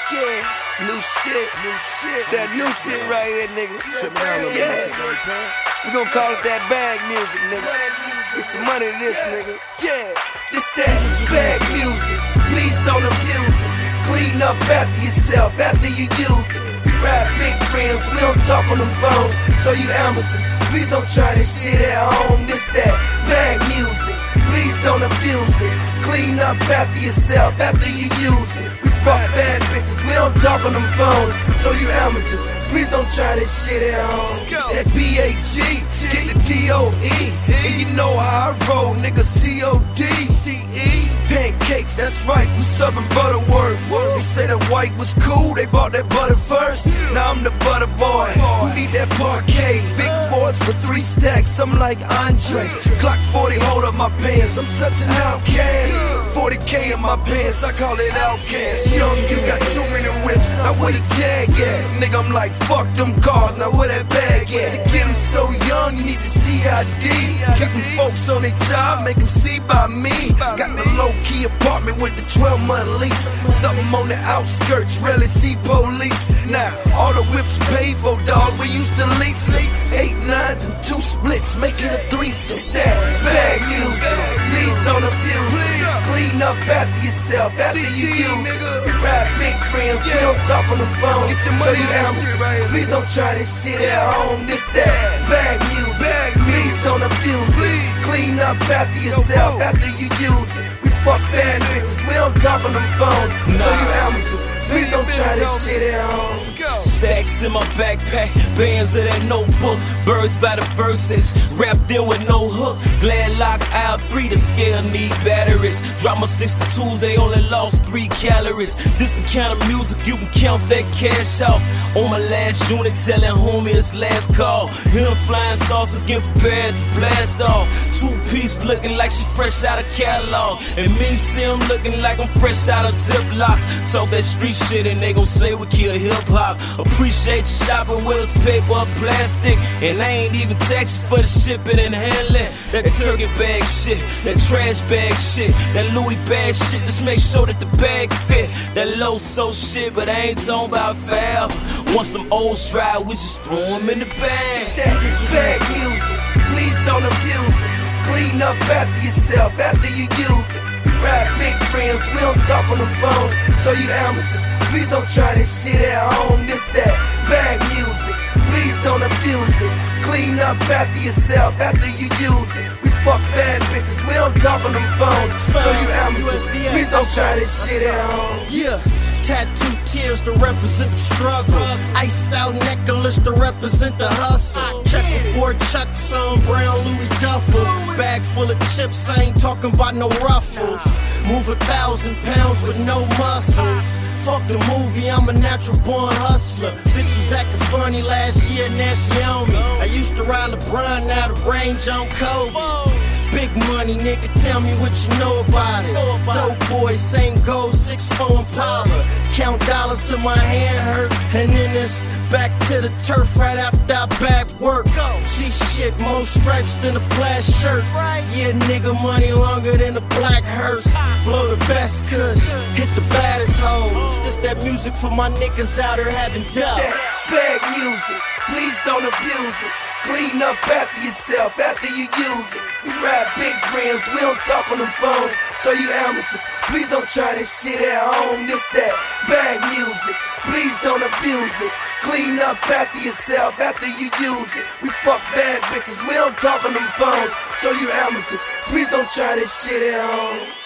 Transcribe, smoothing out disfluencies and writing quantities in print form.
Yeah, new shit. It's that new shit right here, nigga. Yeah, we gon' call it that bag music, nigga. Get some money to this, nigga. Yeah, this that bag music. Please don't abuse it. Clean up after yourself, after you use it. We ride big rims, we don't talk on them phones. So you amateurs, please don't try this shit at home. This that bag music. Please don't abuse it. Clean up after yourself, after you use it. We fuck bad bitches, we don't talk on them phones. So you amateurs, please don't try this shit at home. It's that B-A-G, get the D-O-E. And you know how I roll, nigga, C-O-D-T-E. Pancakes, that's right, we serving Butterworth. They say that white was cool, they bought that butter first. Now I'm the butter boy, who need that parquet. Big boards for 3 stacks, I'm like Andre. Glock 40, hold up my pants, I'm such an outcast. 40K in my pants, I call it outcast. Young, you got too many whips, now where the jag at? Nigga, I'm like, fuck them cars, now where that bag at? To get them so young, you need the CID. Keep them folks on their job, make them see by me. Got the low-key apartment with the 12-month lease. Something on the outskirts, rarely see police. Now, all the whips paid for, dog, we used to lease them. 8 9s and 2 splits, make it a threesome. That bag music, please don't abuse it. Clean up after yourself, after you use it. We ride big rims, we don't talk on the phone. Get your money, so you amateurs, please don't try this shit at home. This that bag music, please don't abuse it. Clean up after yourself, after you use it. We fuck bad bitches, we don't talk on them phones. So you amateurs, please don't try this shit at home. Stacks in my backpack, bands of that notebook. Birds by the verses, wrapped in with no hook. Glad lock aisle 3, the scale need batteries. Drama 62s, they only lost 3 calories. This the kind of music you can count that cash out. On my last unit, telling homie it's last call. Hear them flying saucers, get prepared to blast off. 2-piece looking like she fresh out of catalog. And me see him looking like I'm fresh out of Ziploc. Talk that street shit and they gon' say we kill hip-hop. Appreciate you shopping with us, paper or plastic. And I ain't even taxing for the shipping and handling. That turkey bag shit, that trash bag shit, that Louis bag shit, just make sure that the bag fit. That low so shit, but I ain't talking about foul. Once them olds dry, we just throw them in the bag. It's that bag music, please don't abuse it. Clean up after yourself, after you use it. We ride big rims, we don't talk on the phones. So you amateurs, please don't try this shit at home. This that bag music, please don't abuse it. Clean up after yourself, after you use it. We fuck bad bitches, we don't talk on them phones. So you amateurs, please don't try this shit at home. Yeah. Tattooed tears to represent the struggle. Iced out necklace to represent the hustle. Checkerboard Chucks on brown Louis duffel. Bag full of chips, I ain't talking about no ruffles. Move 1,000 pounds with no muscles. Fuck the movie, I'm a natural born hustler. Bitch was acting funny last year, now she on me. I used to ride LeBron, now the range on Kobe. Big money, nigga, tell me what you know about it. Dope boy, same goal, 6'4" Impala. Count dollars till my hand hurt, and then it's back to the turf right after I back work. She shit, more stripes than a plaid shirt. Yeah, nigga, money longer than a black hearse. Blow the best kush, hit the baddest hoes. This that music for my niggas out here having dough. That bag music, please don't abuse it. Clean up after yourself, after you use it. We ride big rims, we don't talk on them phones. So you amateurs, please don't try this shit at home. This that bag music, please don't abuse it. Clean up after yourself, after you use it. We fuck bad bitches, we don't talk on them phones. So you amateurs, please don't try this shit at home.